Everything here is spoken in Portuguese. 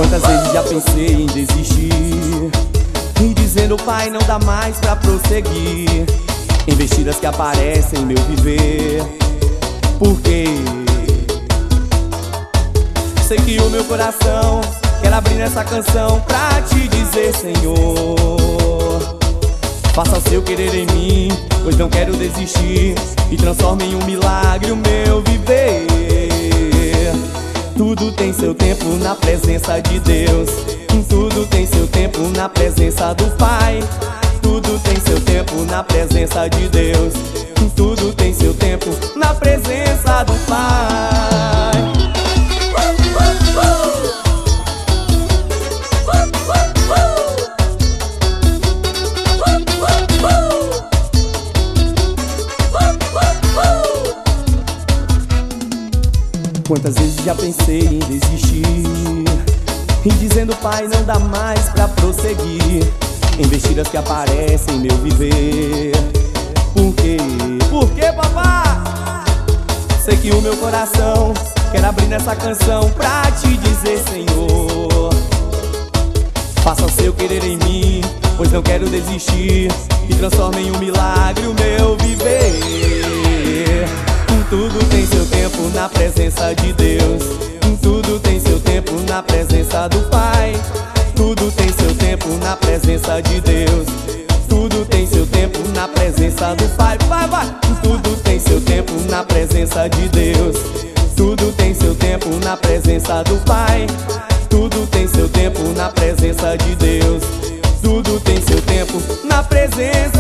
Quantas vezes já pensei em desistir e dizendo, pai, não dá mais pra prosseguir. Investidas que aparecem em meu viver. Por quê? Sei que o meu coração quer abrir nessa canção pra te dizer, Senhor, faça o seu querer em mim, pois não quero desistir, e transforme em um milagre o meu viver. Tudo tem seu tempo na presença de Deus. Tudo tem seu tempo na presença do Pai. Tudo tem seu tempo na presença de Deus. Tudo tem seu tempo na presença do Pai. Quantas vezes já pensei em desistir e dizendo, pai, não dá mais pra prosseguir. Investidas que aparecem em meu viver. Por quê? Por quê, papá? Sei que o meu coração quer abrir nessa canção pra te dizer, Senhor, faça o seu querer em mim, pois não quero desistir, e transforme em um milagre o meu viver. Tudo tem seu tempo na presença de Deus. Tudo tem seu tempo na presença do Pai. Tudo tem seu tempo na presença de Deus. Tudo tem seu tempo na presença do Pai. Vai, vai! Tudo tem seu tempo na presença de Deus. Tudo tem seu tempo na presença do Pai. Tudo tem seu tempo na presença de Deus. Tudo tem seu tempo na presença